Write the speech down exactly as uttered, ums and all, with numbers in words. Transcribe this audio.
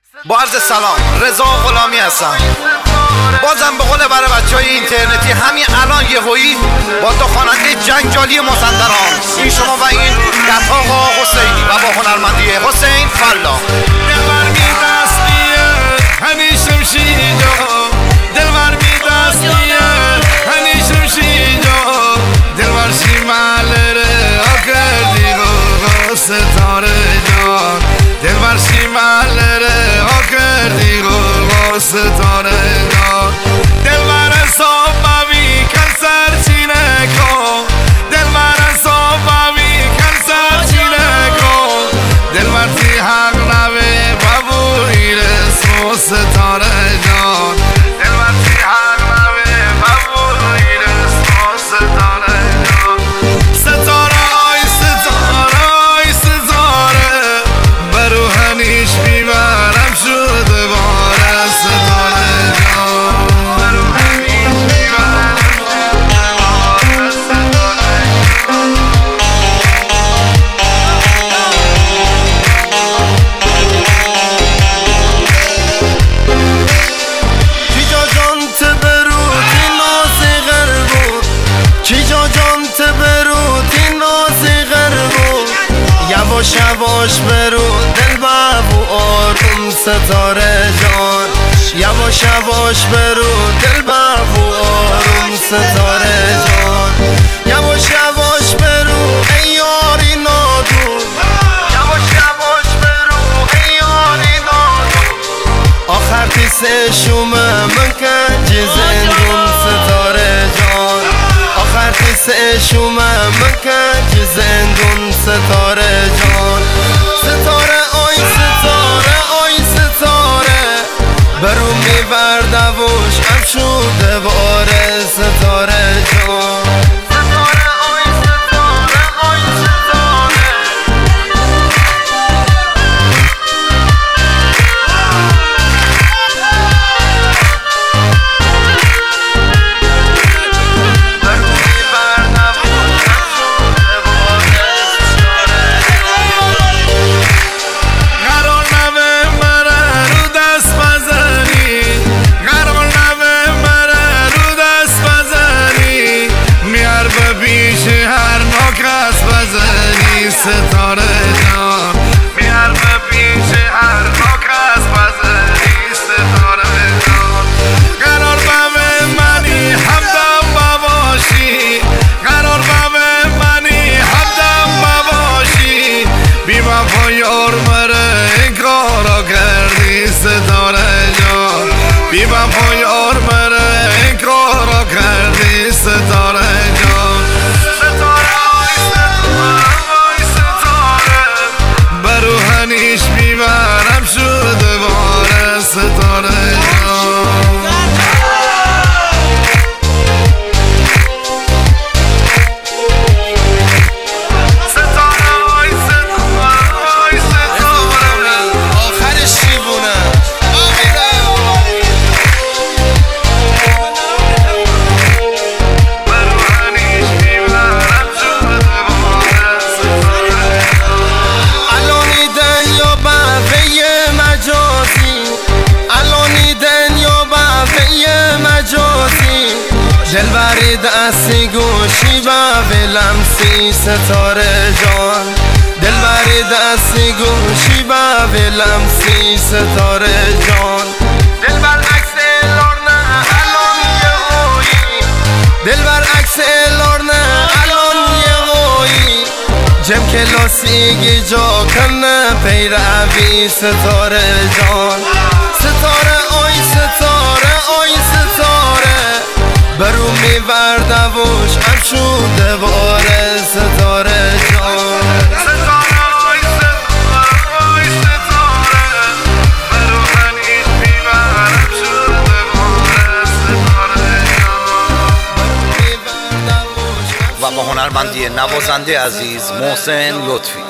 با عرض سلام، رضا غلامی هستم. بازم به قول برای بچه های اینترنتی همین الان یهویی با دو خواننده جنجالی مازندران، این شما و این گت آقا حسینی و با هنرمندی حسین فلا. دلبر می دستیه همیشه شیجا، دلبر می دستیه همیشه شیجا، دلبر شیمال ره آکردی گو ستاره جان، دلبر شیمال ره آکردی گو ستاره جان، دلبر صاحب بابی کل سرچینه کو، دلبر صاحب بابی کل سرچینه کو، دلبر تی حق نوه بابوی رسم ستاره جان، دلبر تی حق نوه بابوی رسم ستاره جان، ستاره آی ستاره آی ستاره برو هنیش بیبرم شد باره ستاره جان، برو هنیش بیبرم شد باره ستاره جان. کیجا جان تبرو تی نازی غربو، کیجا جان تبرو تی نازی غربو، یواش یواش برو دل بابو آروم ستاره جان، یواش یواش برو دل بابو آروم ستاره جان، یواش یواش برو ای یاری نادو، یواش یواش برو ای یاری نادو، آخر تیسه شومه من کنج زندون ستاره جان، آخر تیسه شومه من کنج زندون ستاره جان، ستاره آی ستاره آی ستاره برو میبرده وش ام شده باره ستاره جان، ستاره آی ستاره آی ستاره برو میبرده وش ام شده باره ستاره جان. قرار نوه مره رو دست بزنی، قرار نوه مره رو دست بزنی، میار به پیش هر ناکس بزنی ستاره جان، میار به پیش هر ناکس بزنی ستاره جان، قرار به منی همدم بباشی، قرار به منی همدم بباشی، بی وفا یار مره این کارا کردی ستاره جان، بی وفا یار مره این کارا کردی ستاره جان، ستاره آی ستاره آی ستاره برو هنیش بیبرم شده باره ستاره جان. ستاره آی ستاره آی ستاره آخر شیبونه برو هنیش بیبرم شده باره ستاره جان. الانی دنیا بقیه مجازی، الانی دنیا بقیه مجازی، دلبری دستی گوشی و لمسی ستاره جان، دلبری دستی گوشی و لمسی ستاره جان، دلبر عکس لارنه الان یه هویی، دلبر عکس لارنه الان یه هویی، جم کلاسیگی جا کنه پیروی ستاره جان، ستاره آی ستاره آی ستاره برو میورده وش ام شده باره ستاره جان، ستاره آی ستاره آی ستاره برو هنیش بیبرم شده باره ستاره جان. میورده وش ام و با هنرمندی نوازنده عزیز محسن لطفی.